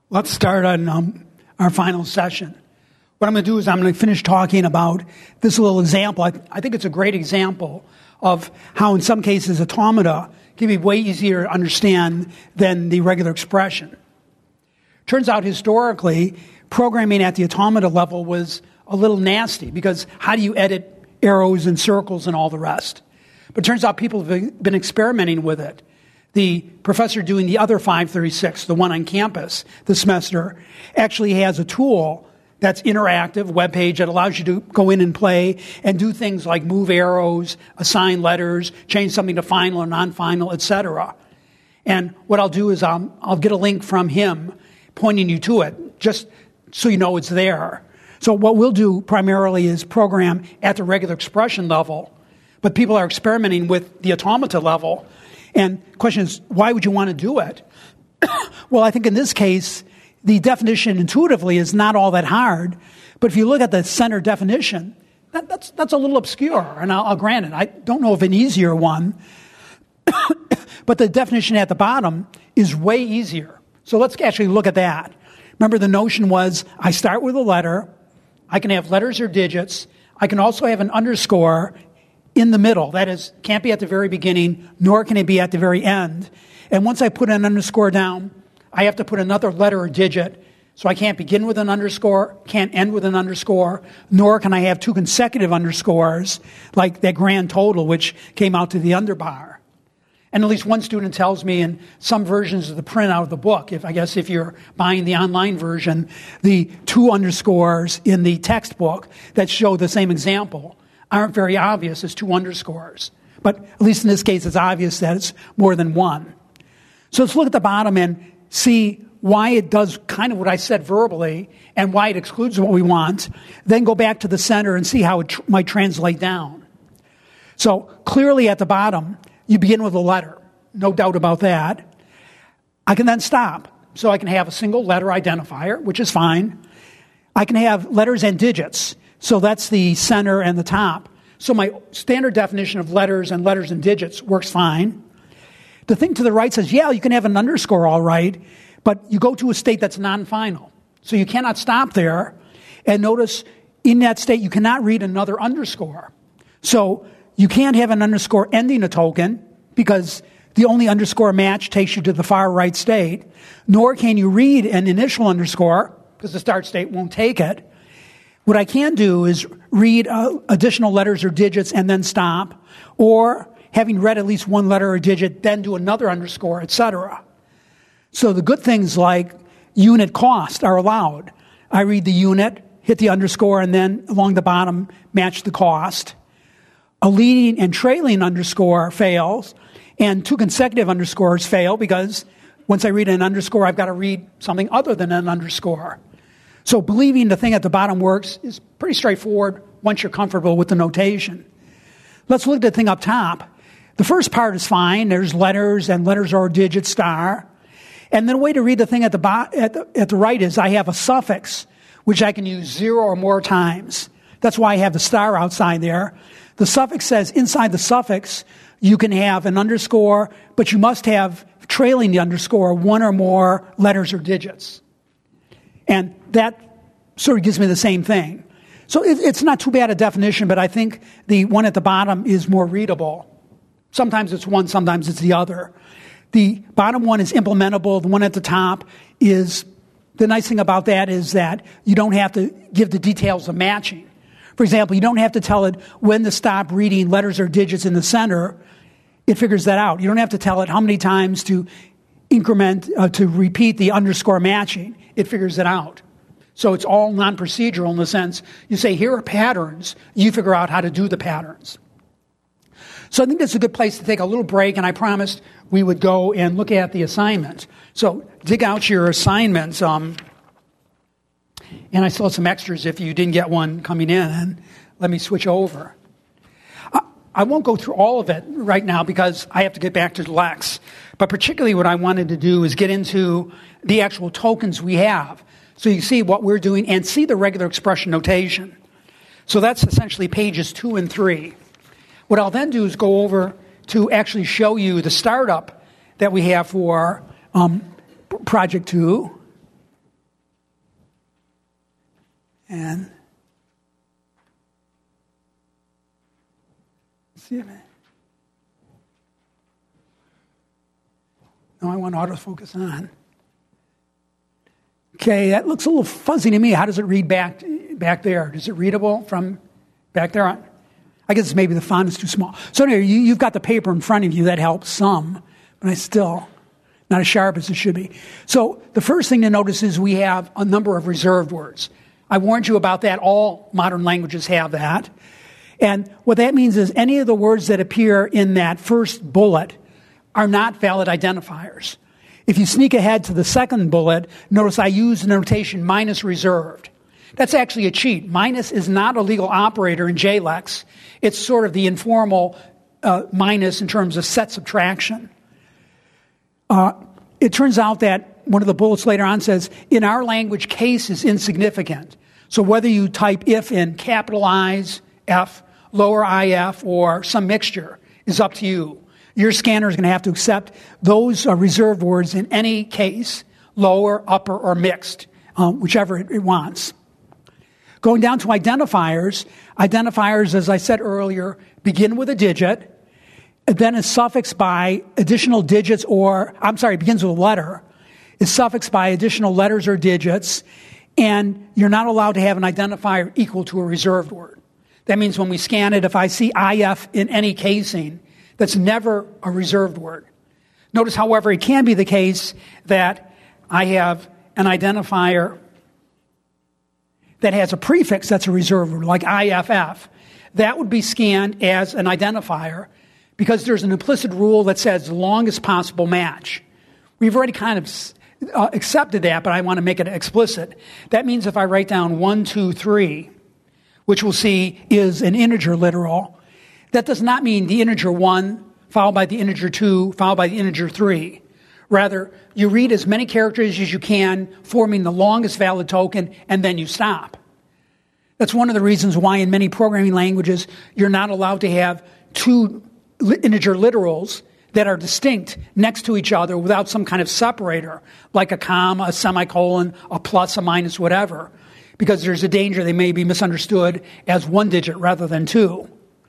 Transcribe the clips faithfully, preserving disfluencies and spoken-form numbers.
Let's start on um, our final session. What I'm going to do is I'm going to finish talking about this little example. I, I think it's a great example of how in some cases automata can be way easier to understand than the regular expression. Turns out historically, programming at the automata level was a little nasty because how do you edit arrows and circles and all the rest? But it turns out people have been experimenting with it. The professor doing the other five thirty-six, the one on campus this semester, actually has a tool that's interactive, web page that allows you to go in and play and do things like move arrows, assign letters, change something to final or non-final, et cetera. And what I'll do is I'll, I'll get a link from him pointing you to it, just so you know it's there. So what we'll do primarily is program at the regular expression level, but people are experimenting with the automata level. And the question is, why would you want to do it? Well, I think in this case, the definition intuitively is not all that hard. But if you look at the center definition, that, that's, that's a little obscure. And I'll, I'll grant it. I don't know of an easier one. But the definition at the bottom is way easier. So let's actually look at that. Remember, the notion was I start with a letter. I can have letters or digits. I can also have an underscore in the middle. That is, can't be at the very beginning, nor can it be at the very end. And once I put an underscore down, I have to put another letter or digit. So I can't begin with an underscore, can't end with an underscore, nor can I have two consecutive underscores, like that grand total, which came out to the underbar. And at least one student tells me in some versions of the printout of the book, if I guess if you're buying the online version, the two underscores in the textbook that show the same example aren't very obvious as two underscores. But at least in this case, it's obvious that it's more than one. So let's look at the bottom and see why it does kind of what I said verbally and why it excludes what we want. Then go back to the center and see how it tr- might translate down. So clearly at the bottom, you begin with a letter. No doubt about that. I can then stop. So I can have a single letter identifier, which is fine. I can have letters and digits. So that's the center and the top. So my standard definition of letters and letters and digits works fine. The thing to the right says, yeah, you can have an underscore all right, but you go to a state that's non-final. So you cannot stop there. And notice in that state, you cannot read another underscore. So you can't have an underscore ending a token because the only underscore match takes you to the far right state, nor can you read an initial underscore because the start state won't take it. What I can do is read uh, additional letters or digits and then stop, or having read at least one letter or digit, then do another underscore, et cetera. So the good things like unit cost are allowed. I read the unit, hit the underscore, and then along the bottom, match the cost. A leading and trailing underscore fails, and two consecutive underscores fail because once I read an underscore, I've got to read something other than an underscore. So believing the thing at the bottom works is pretty straightforward once you're comfortable with the notation. Let's look at the thing up top. The first part is fine. There's letters and letters or digit star. And then the way to read the thing at the, bo- at the at the right is I have a suffix, which I can use zero or more times. That's why I have the star outside there. The suffix says inside the suffix, you can have an underscore, but you must have trailing the underscore one or more letters or digits. And that sort of gives me the same thing. So it, it's not too bad a definition, but I think the one at the bottom is more readable. Sometimes it's one, sometimes it's the other. The bottom one is implementable. The one at the top is, the nice thing about that is that you don't have to give the details of matching. For example, you don't have to tell it when to stop reading letters or digits in the center. It figures that out. You don't have to tell it how many times to increment, uh, to repeat the underscore matching. It figures it out. So it's all non-procedural in the sense you say, here are patterns. You figure out how to do the patterns. So I think that's a good place to take a little break, and I promised we would go and look at the assignment. So dig out your assignments. Um, and I still have some extras if you didn't get one coming in. And let me switch over. I, I won't go through all of it right now because I have to get back to Lex. But particularly what I wanted to do is get into the actual tokens we have. So you see what we're doing and see the regular expression notation. So that's essentially pages two and three. What I'll then do is go over to actually show you the startup that we have for um, project two. And let's see if I, no, I want autofocus on. Okay, that looks a little fuzzy to me. How does it read back back there? Is it readable from back there on? I guess maybe the font is too small. So anyway, you, you've got the paper in front of you. That helps some, but I still not as sharp as it should be. So the first thing to notice is we have a number of reserved words. I warned you about that. All modern languages have that. And what that means is any of the words that appear in that first bullet are not valid identifiers. If you sneak ahead to the second bullet, notice I use the notation minus reserved. That's actually a cheat. Minus is not a legal operator in J LEX. It's sort of the informal uh, minus in terms of set subtraction. Uh, it turns out that one of the bullets later on says, in our language, case is insignificant. So whether you type if in capitalize F, lower I F, or some mixture is up to you. Your scanner is going to have to accept those uh, reserved words in any case, lower, upper, or mixed, um, whichever it, it wants. Going down to identifiers, identifiers, as I said earlier, begin with a digit, then is suffixed by additional digits or, I'm sorry, it begins with a letter, is suffixed by additional letters or digits, and you're not allowed to have an identifier equal to a reserved word. That means when we scan it, if I see I F in any casing, that's never a reserved word. Notice, however, it can be the case that I have an identifier that has a prefix that's a reserved word, like I F F. That would be scanned as an identifier because there's an implicit rule that says the longest possible match. We've already kind of uh, accepted that, but I want to make it explicit. That means if I write down one, two, three, which we'll see is an integer literal, that does not mean the integer one followed by the integer two followed by the integer three. Rather, you read as many characters as you can, forming the longest valid token, and then you stop. That's one of the reasons why in many programming languages you're not allowed to have two integer literals that are distinct next to each other without some kind of separator, like a comma, a semicolon, a plus, a minus, whatever, because there's a danger they may be misunderstood as one digit rather than two.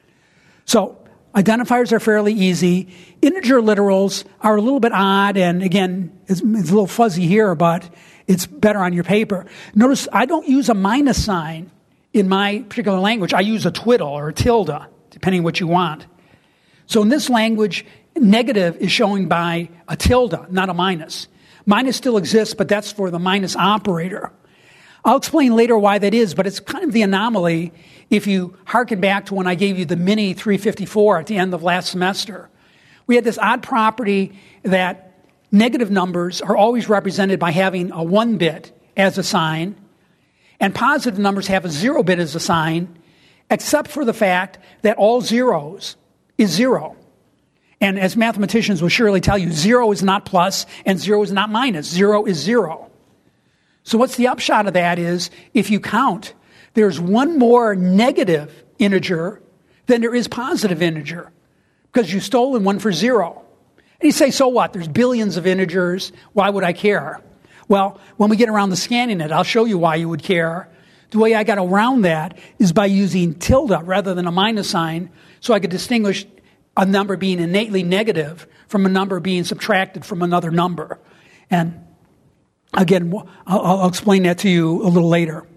So identifiers are fairly easy. Integer literals are a little bit odd, and again, it's, it's a little fuzzy here, but it's better on your paper. Notice I don't use a minus sign in my particular language. I use a twiddle or a tilde, depending what you want. So in this language, negative is showing by a tilde, not a minus. Minus still exists, but that's for the minus operator. I'll explain later why that is, but it's kind of the anomaly if you hearken back to when I gave you the mini three fifty-four at the end of last semester. We had this odd property that negative numbers are always represented by having a one bit as a sign, and positive numbers have a zero bit as a sign, except for the fact that all zeros is zero. And as mathematicians will surely tell you, zero is not plus and zero is not minus. Zero is zero. So what's the upshot of that is, if you count, there's one more negative integer than there is positive integer, because you've stolen one for zero. And you say, so what? There's billions of integers. Why would I care? Well, when we get around to scanning it, I'll show you why you would care. The way I got around that is by using tilde rather than a minus sign, so I could distinguish a number being innately negative from a number being subtracted from another number. And again, I'll, I'll explain that to you a little later.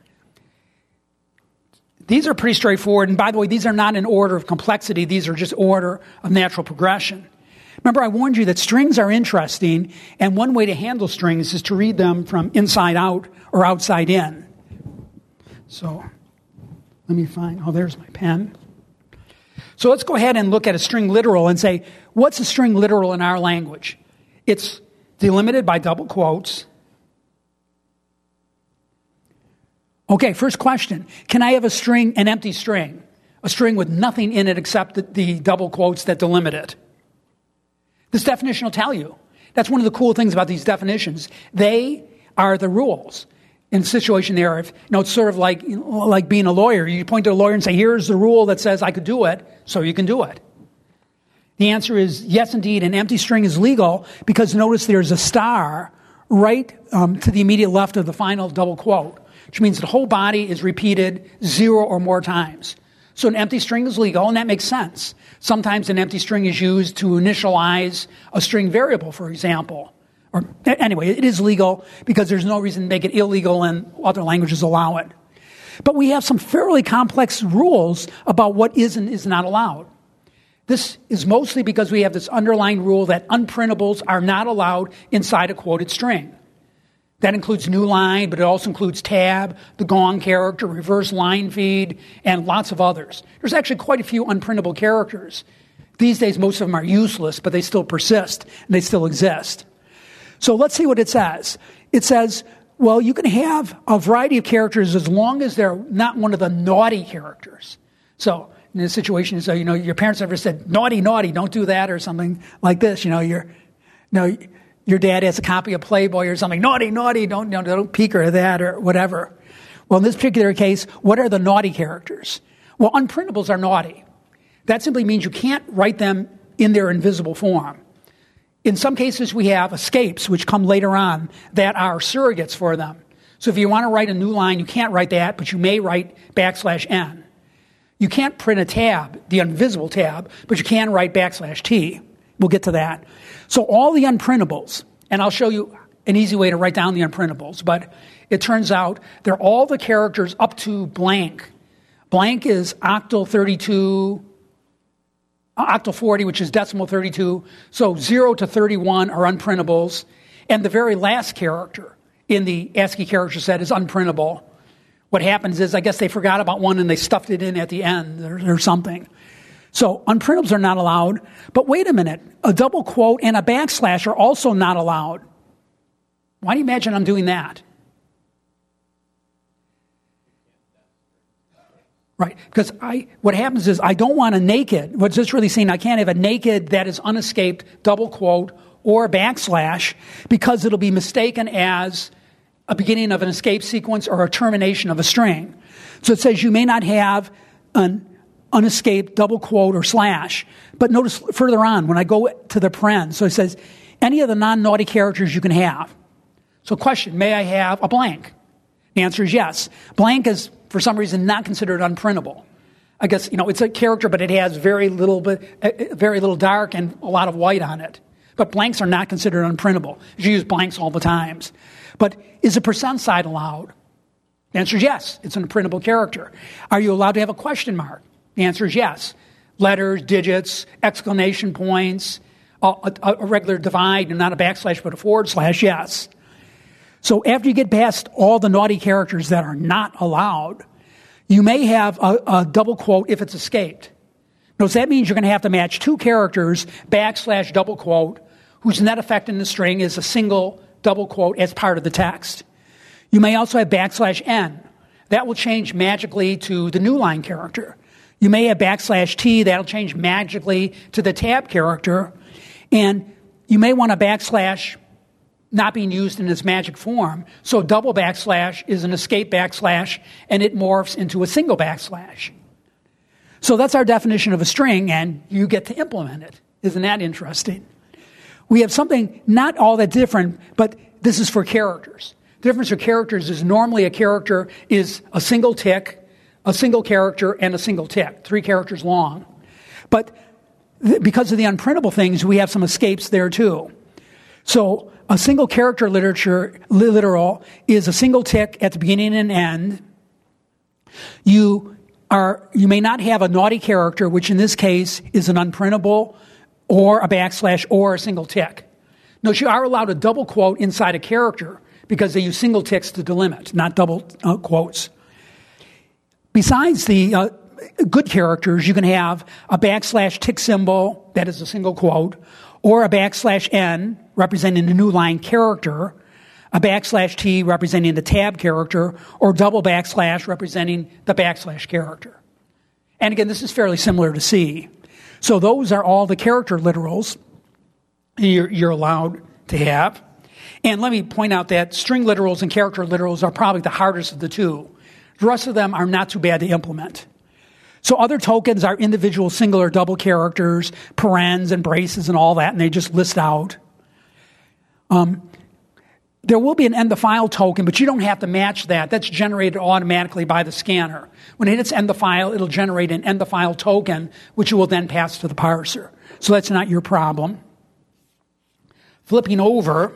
These are pretty straightforward. And by the way, these are not in order of complexity. These are just order of natural progression. Remember, I warned you that strings are interesting, and one way to handle strings is to read them from inside out or outside in. So let me find, oh, there's my pen. So let's go ahead and look at a string literal and say, what's a string literal in our language? It's delimited by double quotes. Okay, first question. Can I have a string, an empty string? A string with nothing in it except the, the double quotes that delimit it? This definition will tell you. That's one of the cool things about these definitions. They are the rules. In a situation there, if, you know, it's sort of like, you know, like being a lawyer. You point to a lawyer and say, here's the rule that says I could do it, so you can do it. The answer is yes, indeed, an empty string is legal because notice there's a star right um, to the immediate left of the final double quote. which means the whole body is repeated zero or more times. So an empty string is legal, and that makes sense. Sometimes an empty string is used to initialize a string variable, for example. Or anyway, it is legal because there's no reason to make it illegal and other languages allow it. But we have some fairly complex rules about what is and is not allowed. This is mostly because we have this underlying rule that unprintables are not allowed inside a quoted string. That includes new line, but it also includes tab, the gong character, reverse line feed, and lots of others. There's actually quite a few unprintable characters. These days, most of them are useless, but they still persist, and they still exist. So let's see what it says. It says, well, you can have a variety of characters as long as they're not one of the naughty characters. So in this situation, so, you know, your parents ever said, naughty, naughty, don't do that, or something like this. You know, you're, you know, your dad has a copy of Playboy or something, naughty, naughty, don't, you know, don't peek or that or whatever. Well, in this particular case, what are the naughty characters? Well, unprintables are naughty. That simply means you can't write them in their invisible form. In some cases, we have escapes, which come later on, that are surrogates for them. So if you want to write a new line, you can't write that, but you may write backslash n. You can't print a tab, the invisible tab, but you can write backslash t. We'll get to that. So all the unprintables, and I'll show you an easy way to write down the unprintables, but it turns out they're all the characters up to blank. Blank is octal thirty-two, octal forty, which is decimal thirty-two. So zero to thirty-one are unprintables. And the very last character in the ASCII character set is unprintable. What happens is, I guess they forgot about one and they stuffed it in at the end or, or something. So unprintables are not allowed. But wait a minute. A double quote and a backslash are also not allowed. Why do you imagine I'm doing that? Right, because I, what happens is I don't want a naked, what's this really saying? I can't have a naked that is unescaped double quote or backslash because it'll be mistaken as a beginning of an escape sequence or a termination of a string. So it says you may not have an unescaped double quote or slash. But notice further on, when I go to the paren, so it says any of the non-naughty characters you can have. So question, may I have a blank? The answer is yes. Blank is, for some reason, not considered unprintable. I guess, you know, it's a character, but it has very little, bit, very little dark and a lot of white on it. But blanks are not considered unprintable. You use blanks all the times. But is a percent sign allowed? The answer is yes. It's an unprintable character. Are you allowed to have a question mark? The answer is yes. Letters, digits, exclamation points, a, a, a regular divide, and not a backslash, but a forward slash, yes. So after you get past all the naughty characters that are not allowed, you may have a, a double quote if it's escaped. Notice that means you're going to have to match two characters, backslash double quote, whose net effect in the string is a single double quote as part of the text. You may also have backslash n. That will change magically to the new line character. You may have backslash t. That'll change magically to the tab character. And you may want a backslash not being used in its magic form. So double backslash is an escape backslash, and it morphs into a single backslash. So that's our definition of a string, and you get to implement it. Isn't that interesting? We have something not all that different, but this is for characters. The difference for characters is normally a character is a single tick, a single character, and a single tick, three characters long. But th- because of the unprintable things, we have some escapes there too. So a single character literature, literal is a single tick at the beginning and end. You are, you may not have a naughty character, which in this case is an unprintable or a backslash or a single tick. Notice you are allowed a double quote inside a character because they use single ticks to delimit, not double uh, quotes. Besides the uh, good characters, you can have a backslash tick symbol, that is a single quote, or a backslash n representing the new line character, a backslash t representing the tab character, or double backslash representing the backslash character. And again, this is fairly similar to C. So those are all the character literals you're, you're allowed to have. And let me point out that string literals and character literals are probably the hardest of the two. The rest of them are not too bad to implement. So other tokens are individual single or double characters, parens and braces and all that, and they just list out. Um, there will be an end the file token, but you don't have to match that. That's generated automatically by the scanner. When it hits end the file, it'll generate an end the file token, which you will then pass to the parser. So that's not your problem. Flipping over,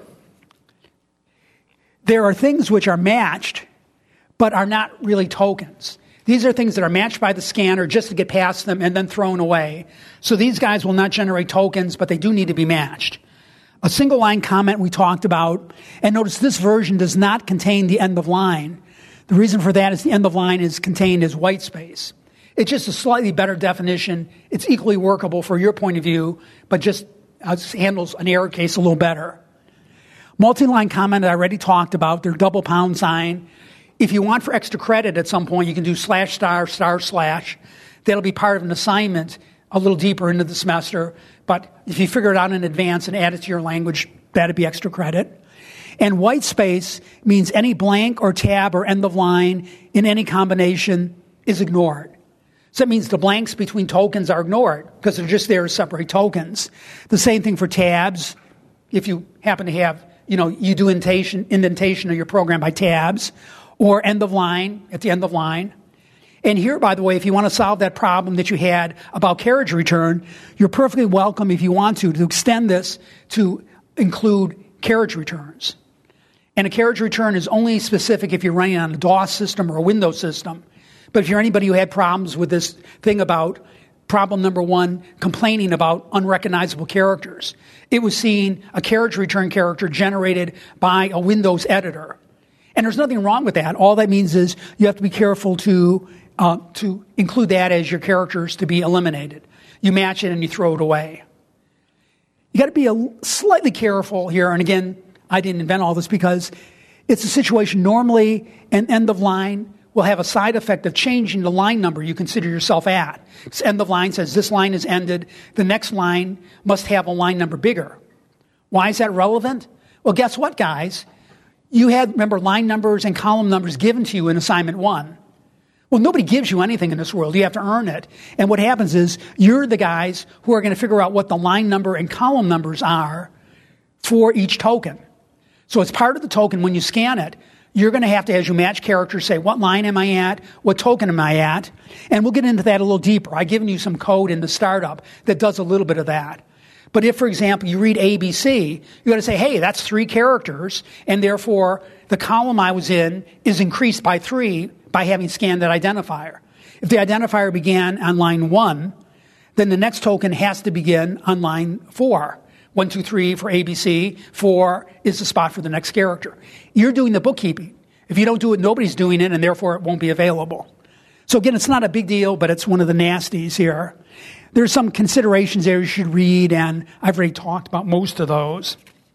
there are things which are matched, but are not really tokens. These are things that are matched by the scanner just to get past them and then thrown away. So these guys will not generate tokens, but they do need to be matched. A single line comment we talked about, and notice this version does not contain the end of line. The reason for that is the end of line is contained as white space. It's just a slightly better definition. It's equally workable for your point of view, but just uh, handles an error case a little better. Multi-line comment I already talked about. They're double pound sign. If you want for extra credit at some point, you can do slash star star slash. That'll be part of an assignment a little deeper into the semester. But if you figure it out in advance and add it to your language, that'd be extra credit. And white space means any blank or tab or end of line in any combination is ignored. So that means the blanks between tokens are ignored because they're just there as separate tokens. The same thing for tabs. If you happen to have, you know, you do indentation, indentation of your program by tabs, or end of line at the end of line. And here, by the way, if you want to solve that problem that you had about carriage return, you're perfectly welcome, if you want to, to extend this to include carriage returns. And a carriage return is only specific if you're running on a DOS system or a Windows system. But if you're anybody who had problems with this thing about problem number one, complaining about unrecognizable characters, it was seeing a carriage return character generated by a Windows editor. And there's nothing wrong with that. All that means is you have to be careful to uh, to include that as your characters to be eliminated. You match it and you throw it away. You got to be a, slightly careful here. And again, I didn't invent all this because it's a situation normally an end of line will have a side effect of changing the line number you consider yourself at. This end of line says this line is ended. The next line must have a line number bigger. Why is that relevant? Well, guess what, guys? You had, remember, line numbers and column numbers given to you in assignment one. Well, nobody gives you anything in this world. You have to earn it. And what happens is you're the guys who are going to figure out what the line number and column numbers are for each token. So it's part of the token. When you scan it, you're going to have to, as you match characters, say, what line am I at? What token am I at? And we'll get into that a little deeper. I've given you some code in the startup that does a little bit of that. But if, for example, you read A B C, you got to say, hey, that's three characters, and therefore the column I was in is increased by three by having scanned that identifier. If the identifier began on line one, then the next token has to begin on line four. One, two, three for A B C, four is the spot for the next character. You're doing the bookkeeping. If you don't do it, nobody's doing it, and therefore it won't be available. So again, it's not a big deal, but it's one of the nasties here. There's some considerations there you should read, and I've already talked about most of those.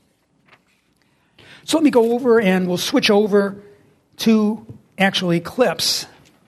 So let me go over, and we'll switch over to actually Eclipse.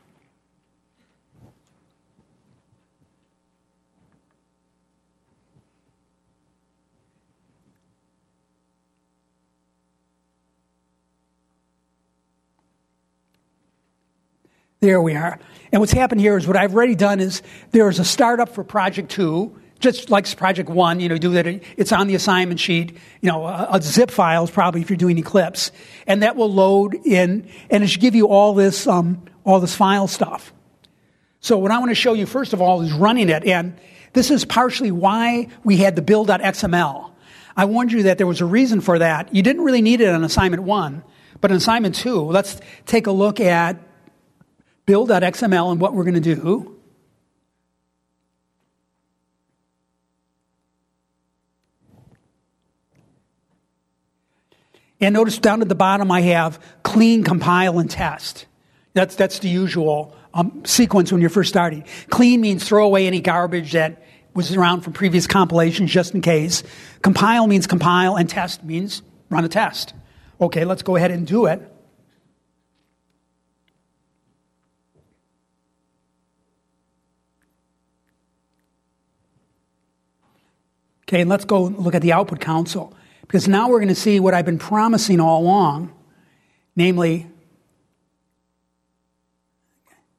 There we are. And what's happened here is what I've already done is there's a startup for project two, just like project one, you know, do that. It's on the assignment sheet. You know, a, a zip file is probably if you're doing Eclipse, and that will load in, and it should give you all this, um, all this file stuff. So what I want to show you first of all is running it, and this is partially why we had the build.xml. I warned you that there was a reason for that. You didn't really need it on assignment one, but on assignment two, let's take a look at build.xml and what we're going to do. And notice down at the bottom I have clean, compile, and test. That's, that's the usual um, sequence when you're first starting. Clean means throw away any garbage that was around from previous compilations just in case. Compile means compile, and test means run a test. Okay, let's go ahead and do it. Okay, and let's go look at the output console, because now we're going to see what I've been promising all along, namely,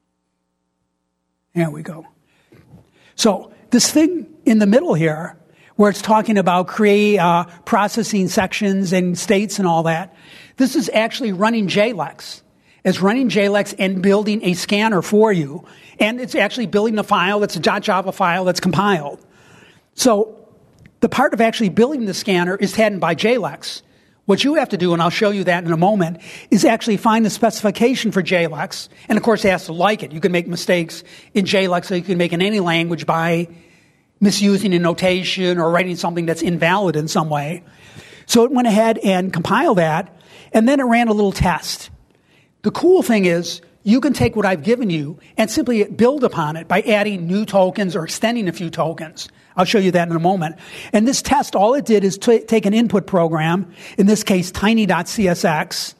there we go. So this thing in the middle here, where it's talking about create uh, processing sections and states and all that. This is actually running J LEX. It's running J LEX and building a scanner for you. And it's actually building a file that's a .java file that's compiled. So the part of actually building the scanner is handled by J LEX. What you have to do, and I'll show you that in a moment, is actually find the specification for J LEX. And of course, it has to like it. You can make mistakes in J LEX, so you can make in any language by misusing a notation or writing something that's invalid in some way. So it went ahead and compiled that, and then it ran a little test. The cool thing is, you can take what I've given you and simply build upon it by adding new tokens or extending a few tokens. I'll show you that in a moment. And this test, all it did is t- take an input program, in this case, tiny.csx.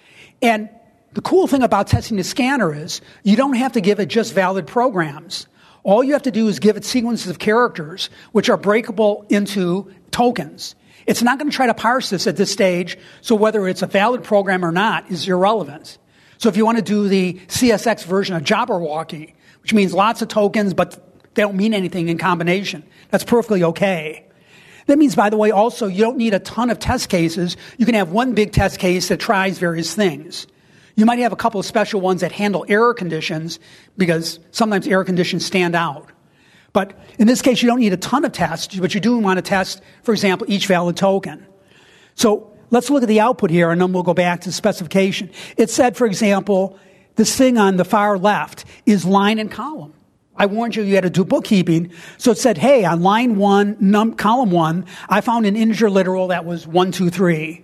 And the cool thing about testing the scanner is you don't have to give it just valid programs. All you have to do is give it sequences of characters, which are breakable into tokens. It's not going to try to parse this at this stage, so whether it's a valid program or not is irrelevant. So if you want to do the C S X version of Jabberwocky, which means lots of tokens, but they don't mean anything in combination, that's perfectly okay. That means, by the way, also, you don't need a ton of test cases. You can have one big test case that tries various things. You might have a couple of special ones that handle error conditions, because sometimes error conditions stand out. But in this case, you don't need a ton of tests, but you do want to test, for example, each valid token. So let's look at the output here, and then we'll go back to the specification. It said, for example, this thing on the far left is line and column. I warned you you had to do bookkeeping. So it said, hey, on line one, num- column one, I found an integer literal that was one, two, three.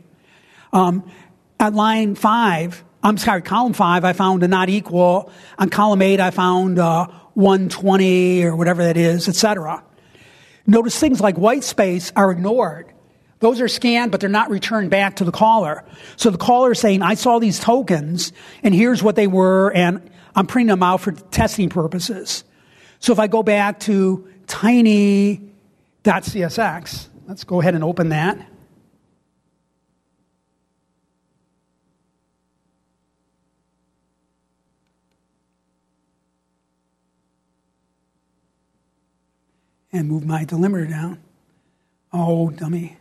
Um, at line five, I'm sorry, column five, I found a not equal. On column eight, I found uh, one twenty or whatever that is, et cetera. Notice things like white space are ignored. Those are scanned, but they're not returned back to the caller. So the caller is saying, I saw these tokens, and here's what they were, and I'm printing them out for testing purposes. So if I go back to tiny.csx, let's go ahead and open that. And move my delimiter down. Oh, dummy.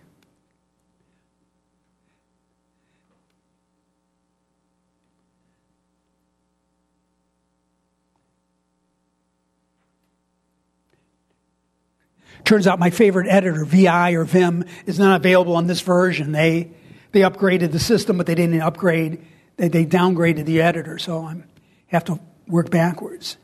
Turns out my favorite editor, V I or Vim, is not available on this version. They they upgraded the system, but they didn't upgrade. They, they downgraded the editor, so I have to work backwards.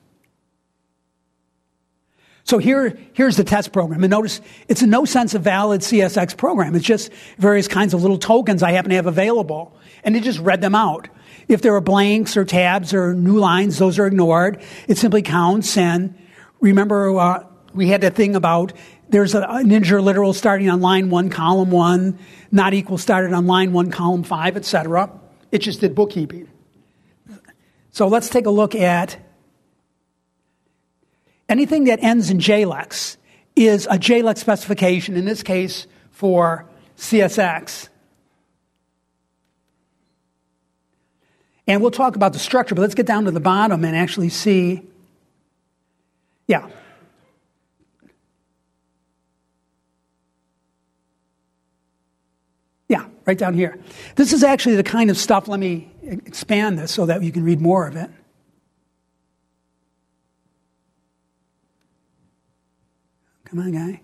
So here, here's the test program. And notice, it's in no sense a valid C S X program. It's just various kinds of little tokens I happen to have available. And it just read them out. If there are blanks or tabs or new lines, those are ignored. It simply counts. And remember, uh, we had that thing about there's a, an integer literal starting on line one, column one, not equal started on line one, column five, et cetera. It just did bookkeeping. So let's take a look at anything that ends in J LEX is a J LEX specification, in this case for C S X. And we'll talk about the structure, but let's get down to the bottom and actually see. Yeah. Yeah, right down here. This is actually the kind of stuff, let me expand this so that you can read more of it. Come on, guy.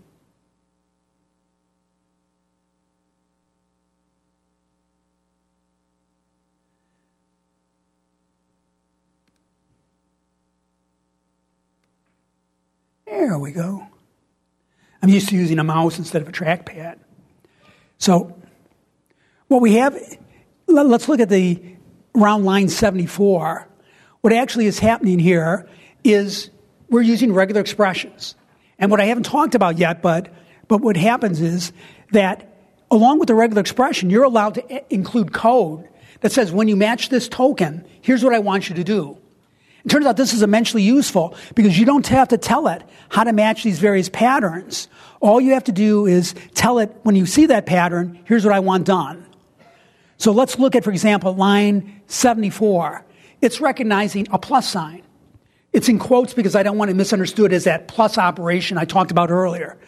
There we go. I'm used to using a mouse instead of a trackpad. So what we have, let's look at the around line seventy-four. What actually is happening here is we're using regular expressions. And what I haven't talked about yet, but but what happens is that along with the regular expression, you're allowed to include code that says when you match this token, here's what I want you to do. It turns out this is immensely useful because you don't have to tell it how to match these various patterns. All you have to do is tell it when you see that pattern, here's what I want done. So let's look at, for example, line seventy-four. It's recognizing a plus sign. It's in quotes because I don't want it misunderstood as that plus operation I talked about earlier.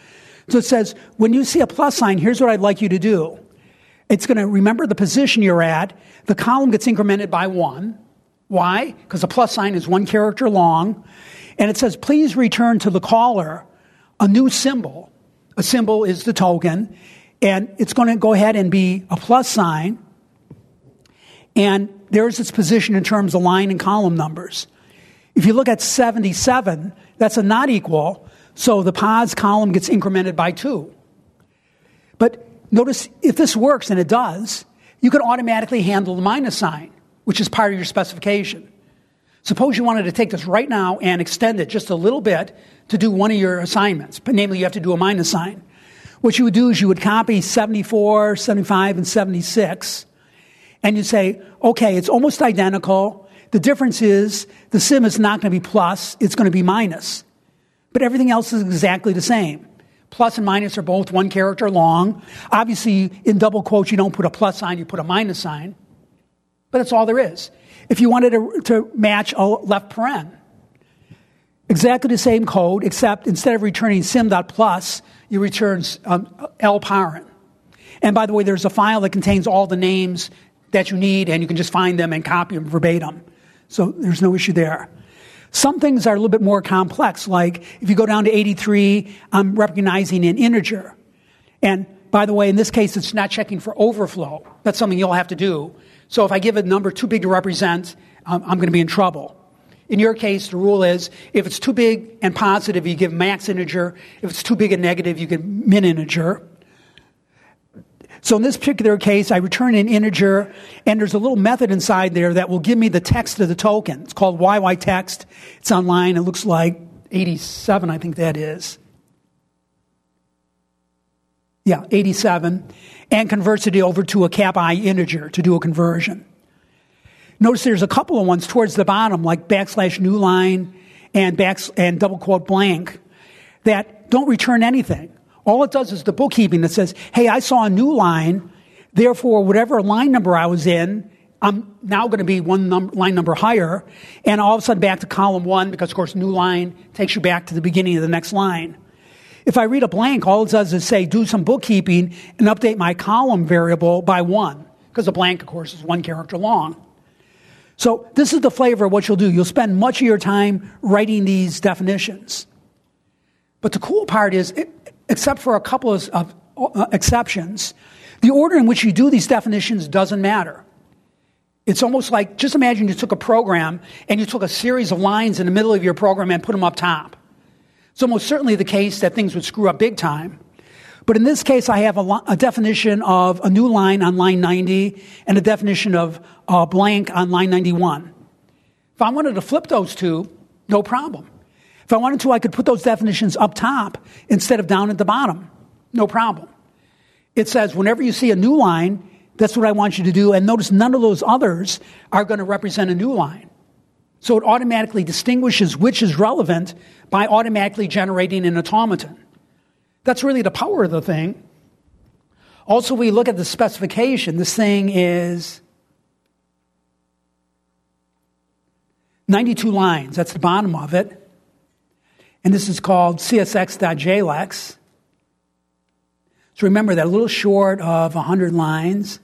So it says, when you see a plus sign, here's what I'd like you to do. It's going to remember the position you're at. The column gets incremented by one. Why? Because the plus sign is one character long. And it says, please return to the caller a new symbol. A symbol is the token. And it's going to go ahead and be a plus sign. And there's its position in terms of line and column numbers. If you look at seventy-seven, that's a not equal. So the pos column gets incremented by two. But notice, if this works, and it does, you can automatically handle the minus sign, which is part of your specification. Suppose you wanted to take this right now and extend it just a little bit to do one of your assignments, but namely you have to do a minus sign. What you would do is you would copy seventy-four, seventy-five, and seventy-six, and you say, okay, it's almost identical. The difference is the sim is not going to be plus, it's going to be minus. But everything else is exactly the same. Plus and minus are both one character long. Obviously, in double quotes, you don't put a plus sign, you put a minus sign. But that's all there is. If you wanted to, to match a left paren, exactly the same code, except instead of returning sim.plus, you return um, lparen. And by the way, there's a file that contains all the names that you need, and you can just find them and copy them verbatim. So there's no issue there. Some things are a little bit more complex, like if you go down to eighty-three, I'm recognizing an integer. And by the way, in this case, it's not checking for overflow. That's something you'll have to do. So if I give a number too big to represent, um, I'm going to be in trouble. In your case, the rule is if it's too big and positive, you give max integer. If it's too big and negative, you give min integer. So in this particular case, I return an integer, and there's a little method inside there that will give me the text of the token. It's called Y Y text. It's online. It looks like eighty-seven, I think that is. Yeah, eighty-seven. And converts it over to a cap I integer to do a conversion. Notice there's a couple of ones towards the bottom, like backslash new line and, back, and double quote blank, that don't return anything. All it does is the bookkeeping that says, hey, I saw a new line, therefore whatever line number I was in, I'm now going to be one num- line number higher, and all of a sudden back to column one, because of course new line takes you back to the beginning of the next line. If I read a blank, all it does is say do some bookkeeping and update my column variable by one, because a blank, of course, is one character long. So this is the flavor of what you'll do. You'll spend much of your time writing these definitions. But the cool part is, it, except for a couple of uh, exceptions, the order in which you do these definitions doesn't matter. It's almost like, just imagine you took a program and you took a series of lines in the middle of your program and put them up top. It's almost certainly the case that things would screw up big time. But in this case, I have a, lo- a definition of a new line on line ninety and a definition of uh, blank on line ninety-one. If I wanted to flip those two, no problem. If I wanted to, I could put those definitions up top instead of down at the bottom. No problem. It says whenever you see a new line, that's what I want you to do. And notice none of those others are going to represent a new line. So it automatically distinguishes which is relevant by automatically generating an automaton. That's really the power of the thing. Also, we look at the specification. This thing is ninety-two lines. That's the bottom of it. And this is called C S X dot J L E X. So remember, that a little short of one hundred lines.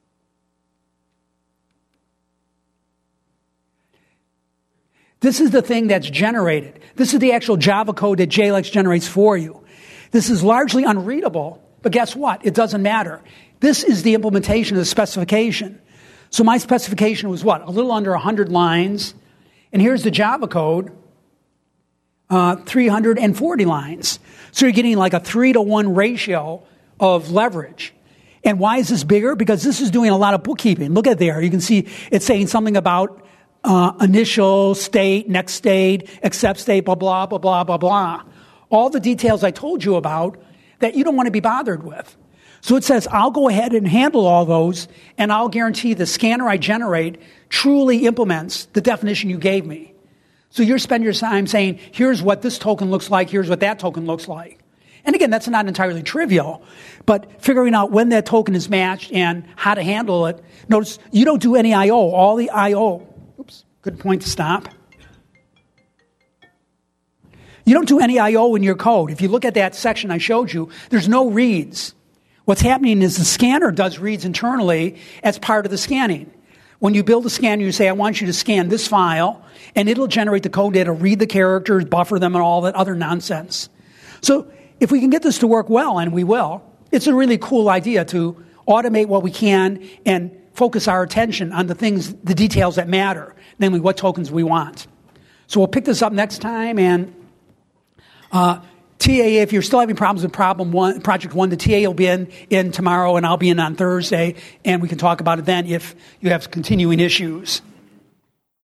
This is the thing that's generated. This is the actual Java code that J L E X generates for you. This is largely unreadable, but guess what? It doesn't matter. This is the implementation of the specification. So my specification was what? A little under one hundred lines. And here's the Java code, uh, three hundred forty lines. So you're getting like a three to one ratio of leverage. And why is this bigger? Because this is doing a lot of bookkeeping. Look at there. You can see it's saying something about uh, initial state, next state, accept state, blah, blah, blah, blah, blah, blah. All the details I told you about that you don't want to be bothered with. So it says, I'll go ahead and handle all those, and I'll guarantee the scanner I generate truly implements the definition you gave me. So you spend your time saying, here's what this token looks like, here's what that token looks like. And again, that's not entirely trivial, but figuring out when that token is matched and how to handle it. Notice, you don't do any I O. All the I O, oops, good point to stop. You don't do any I O in your code. If you look at that section I showed you, there's no reads. What's happening is the scanner does reads internally as part of the scanning. When you build a scanner, you say, I want you to scan this file, and it'll generate the code data, read the characters, buffer them, and all that other nonsense. So if we can get this to work well, and we will, it's a really cool idea to automate what we can and focus our attention on the things, the details that matter, namely what tokens we want. So we'll pick this up next time, and uh, T A, if you're still having problems with problem one, project one, the T A will be in, in tomorrow, and I'll be in on Thursday, and we can talk about it then if you have continuing issues.